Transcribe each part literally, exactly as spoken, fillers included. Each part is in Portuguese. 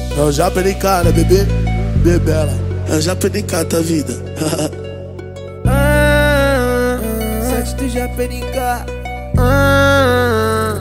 É o Japa N K, né, bebê? Bebela. É o Japa N K, tua vida. ah, sete do Japa N K. Ah,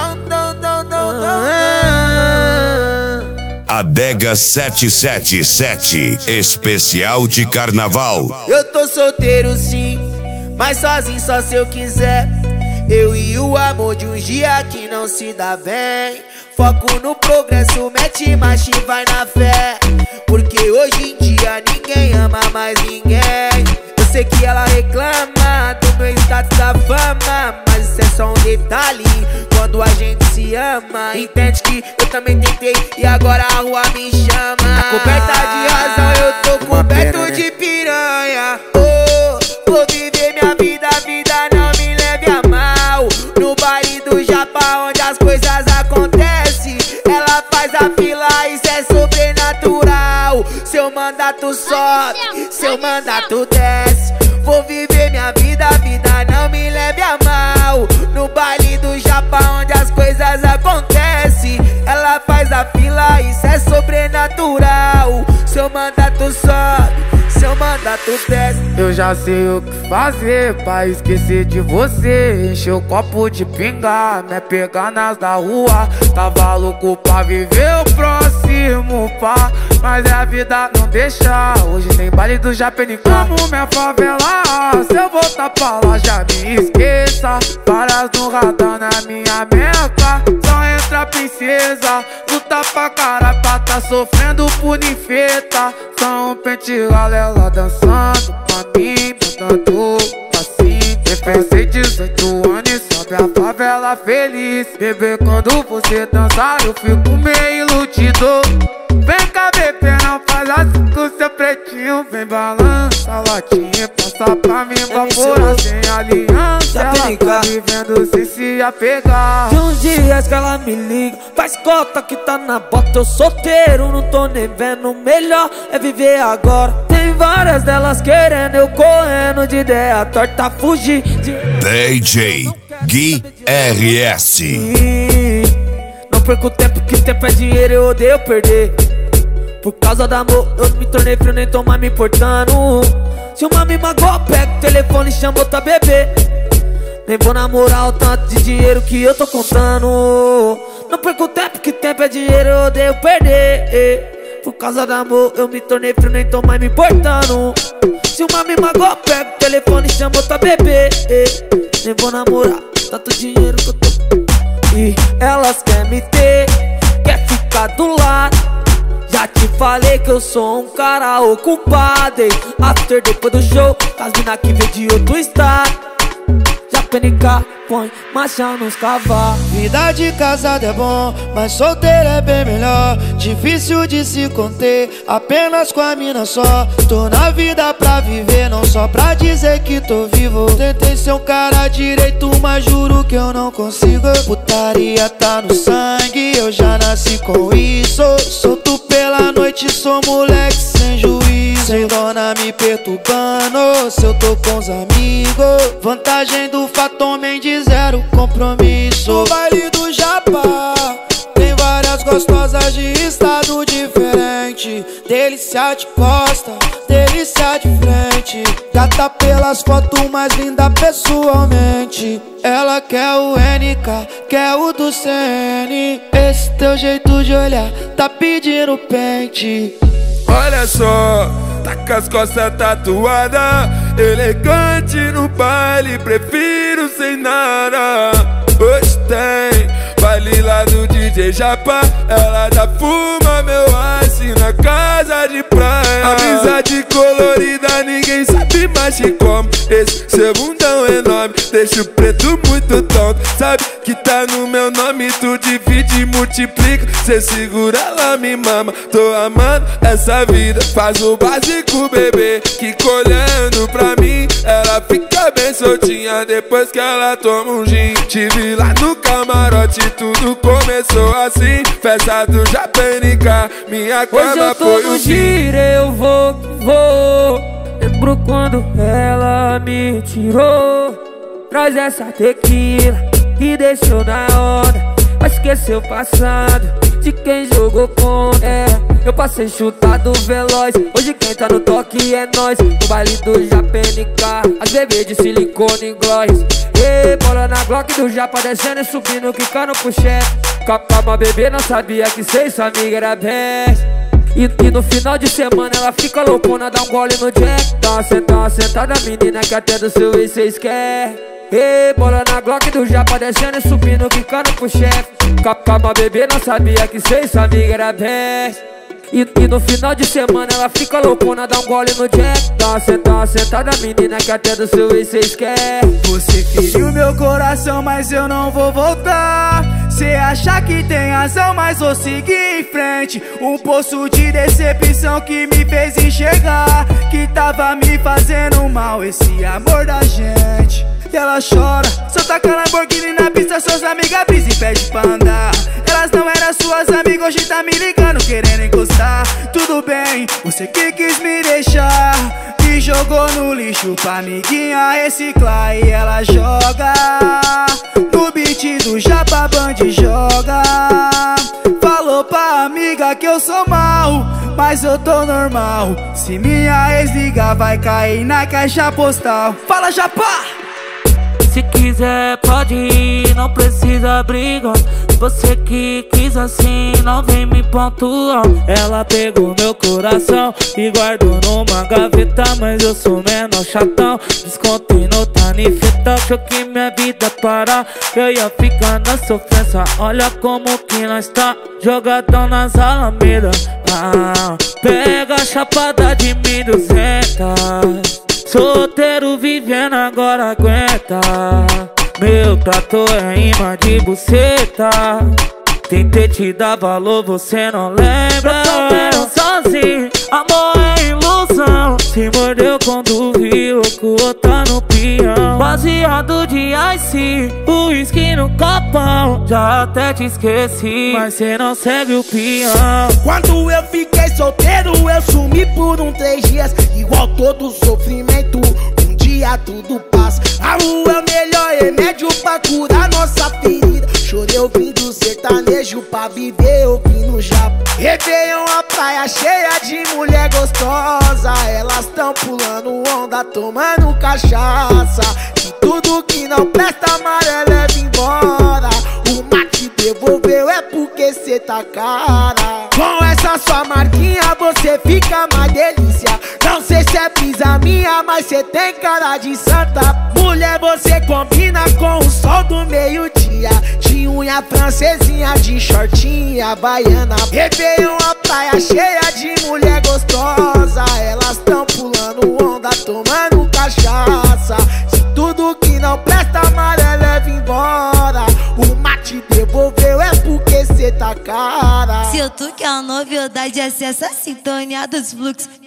Adega sete sete sete, especial de carnaval. Eu tô solteiro sim, mas sozinho só se eu quiser. Eu e o amor de um dia que não se dá bem. Foco no progresso, mete marcha e vai na fé. Porque hoje em dia ninguém ama mais ninguém. Eu sei que ela reclama do meu status da fama, mas isso é só um detalhe quando a gente se ama. Entende que eu também tentei e agora a rua me chama. Tá coberta de razão, eu tô coberto de piranha. Oh, vou viver minha vida, a vida não me leve a mal. No baile do Japa onde as coisas acontecem, ela faz a fila, isso é sobrenatural. Seu mandato sobe, seu mandato desce. Vou viver minha vida, a vida não me leve a mal. No baile do Japa onde as coisas acontecem, ela faz a fila, isso é sobrenatural. Seu mandato sobe, seu mandato desce. Eu já sei o que fazer pra esquecer de você. Encher o copo de pinga, me pegar nas da rua. Tava louco pra viver o próximo pá, mas a vida não deixa. Hoje tem baile do Japa N K. Amo minha favela, se eu voltar pra lá já me esqueça. Várias no radar na minha meca, só entra princesa. Luta pra cara pra tá sofrendo por ninfeta. Só um pente galela dançando pra mim, mandando passinho. Pensei dezoito anos e sobe a favela feliz. Bebê, quando você dançar eu fico meio iludido. Vem cá, bebê, não faz assim com seu pretinho. Vem balança a latinha, passa pra mim, vapora sem aliança. Ela tá vivendo sem se apegar. Tem uns dias que ela me liga, faz cota que tá na bota. Eu solteiro, não tô nem vendo. Melhor é viver agora. Tem várias delas querendo, eu correndo de ideia torta, fugir de... D J Gui R S. Não perco tempo, que tempo é dinheiro, eu odeio perder. Por causa do amor, eu me tornei frio, nem tô mais me importando. Se uma me magoa, pega o telefone e chama outra bebê. Nem vou namorar o tanto de dinheiro que eu tô contando. Não perco tempo, que tempo é dinheiro, eu odeio perder. Por causa do amor, eu me tornei frio, nem tô mais me importando. Se uma me magoa, pega o telefone e chama outra bebê. Nem vou namorar tanto dinheiro que eu tô. E elas querem me ter, quer ficar do lado. Já te falei que eu sou um cara ocupado, hein? After depois do show, as mina que vem de outro estado. Japa N K, põe marcha nos cavalos. Vida de casado é bom, mas solteiro é bem melhor. Difícil de se conter, apenas com a mina só. Tô na vida pra viver, não só pra dizer que tô vivo. Tentei ser um cara direito, mas juro que eu não consigo. Putaria tá no sangue, eu já nasci com isso. Solto pela noite, sou moleque sem juízo. Sem dona me perturbando, se eu tô com os amigos. Vantagem do fato homem de zero compromisso. No baile do Japa tem várias gostosas de estado diferente. Delícia de costa, delícia de frente. Gata pelas fotos, mais linda pessoalmente. Ela quer o N K, quer o do C N. Esse teu jeito de olhar tá pedindo pente. Olha só, tá com as costas tatuadas, elegante no baile, prefiro sem nada. Hoje tem baile lá do D J Japa, ela já fuma meu ice na casa de praia. Amizade colorida, ninguém sabe mais de como. Esse seu bundão enorme deixa o preto muito tonto. Sabe que tá no meu nome, tu divide e multiplica. Cê segura, ela me mama, tô amando essa vida. Faz o básico, bebê, que olhando pra mim ela fica bem soltinha depois que ela toma um gin. Tive lá no camarote, tudo começou assim. Festa do Japa N K, minha cama foi o giro, eu vou, vou. Lembro quando ela me tirou. Traz essa tequila e deixou na onda. Vai esquecer o passado de quem jogou contra. É, eu passei chutado veloz. Hoje quem tá no toque é nós. No baile do Japa N K, as bebês de silicone e gloss. E bola na Glock do Japa descendo e subindo, quicando pro chefe. Calma, bebê, não sabia que cê sua amiga era best. E, e no final de semana ela fica loucona, dá um gole no jack. Dá uma sentada, uma sentada, menina, que até do seu ex cês quer. E bola na Glock do Japa descendo e subindo, quicando pro chefe. Calma, bebê, não sabia que cê sua amiga era best. E, e no final de semana ela fica loucona, dá um gole no jack. Dá uma sentada, uma sentada, menina, que até do seu ex cês quer. Você feriu meu coração, mas eu não vou voltar. Cê acha que tem razão, mas vou seguir em frente. Um poço de decepção que me fez enxergar que tava me fazendo mal esse amor da gente. E ela chora, só taca Lamborghini na pista, suas amigas brisa e pede pra andar. Elas não eram suas amigas, hoje tá me ligando, querendo encostar. Tudo bem, você que quis me deixar, me jogou no lixo pra amiguinha reciclar. E ela joga no beat do Japa Band, joga. Falou pra amiga que eu sou mal, mas eu tô normal. Se minha ex ligar, vai cair na caixa postal. Fala, Japa! Se quiser pode ir, não precisa brigar. Você que quis assim, não vem me pontuar. Ela pegou meu coração e guardou numa gaveta, mas eu sou menor chatão. Descontei no tanifeta, achou que minha vida parar, eu ia ficar na sofrência. Olha como que nós tá, jogadão nas alamedas. Ah, pega a chapada de mil e duzentos. Solteiro vivendo agora aguenta. Meu trato é imã de buceta. Tentei te dar valor, você não lembra. Eu tô sozinho, amor é ilusão. Se mordeu quando viu que o outro tá no peão. Baseado de ice, o uísque no copão. Já até te esqueci, mas cê não segue o peão. Quando eu fiquei solteiro, eu sumi por um três dias. Igual todo sofrimento, um dia tudo passa. A rua é o melhor remédio pra curar nossa ferida. Chorei ouvindo sertanejo pra viver ouvindo Japa. Réveillon, a praia cheia de mulher gostosa. Elas tão pulando onda, tomando cachaça. E tudo que não presta, amarelo leva embora. O mate devolveu é porque cê tá cara. Com essa sua marquinha você fica mais delícia. Não sei se é brisa minha, mas cê tem cara de santa. Mulher, você combina com o sol do meio-dia. De unha francesinha, de shortinha baiana. Réveillon, a praia cheia de mulher gostosa. Elas tão pulando onda, tomando cachaça. Se tudo que não presta, amarelo leva embora. O mate devolveu é porque cê tá cara. Se eu tu quer uma novidade, acessa a sintonia dos fluxos.